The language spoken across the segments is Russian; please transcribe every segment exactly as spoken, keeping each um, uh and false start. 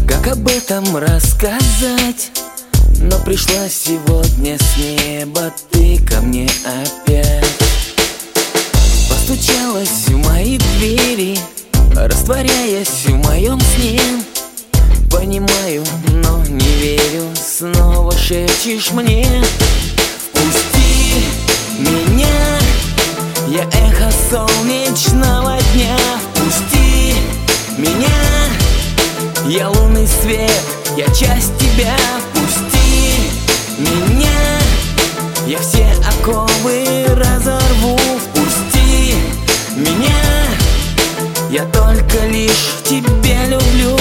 Как об этом рассказать? Но пришла сегодня с неба ты ко мне опять. Постучалась в мои двери, растворяясь в моем сне. Понимаю, но не верю, снова шепчешь мне: впусти меня, я эхо солнечного дня. Впусти меня, я лунный свет, я часть тебя. Впусти меня, я все оковы разорву. Впусти меня, я только лишь тебя люблю.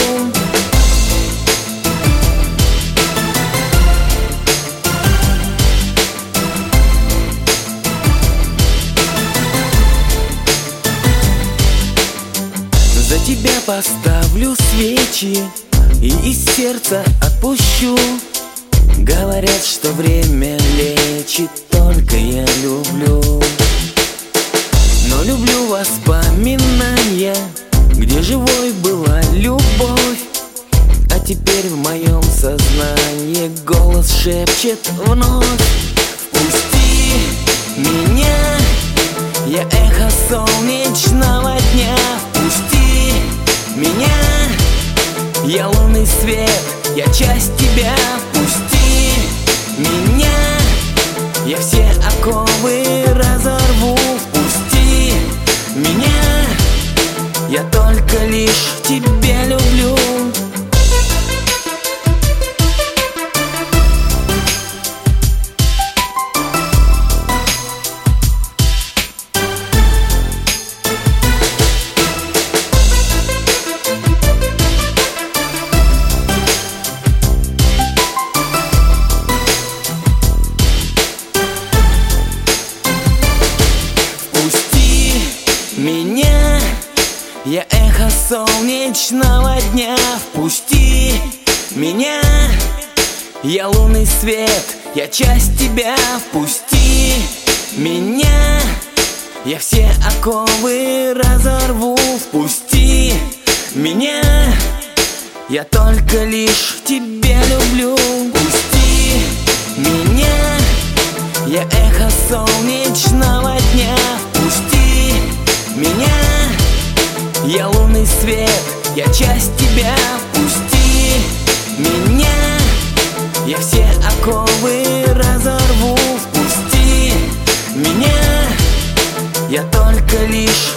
За тебя поставлю свечи и из сердца отпущу. Говорят, что время лечит, только я люблю. Но люблю воспоминания, где живой была любовь. А теперь в моем сознании голос шепчет вновь: впусти меня, я эхо солнечного дня. Впусти меня, я лунный свет, я часть тебя. Впусти меня, я все оковы разорву. Впусти меня, я только лишь тебя люблю. Меня, я эхо солнечного дня. Впусти меня, я лунный свет, я часть тебя. Впусти меня, я все оковы разорву. Впусти меня, я только лишь тебя люблю. Впусти меня, я эхо солнечного дня. Впусти меня, я лунный свет, я часть тебя. Впусти меня, я все оковы разорву. Впусти меня, я только лишь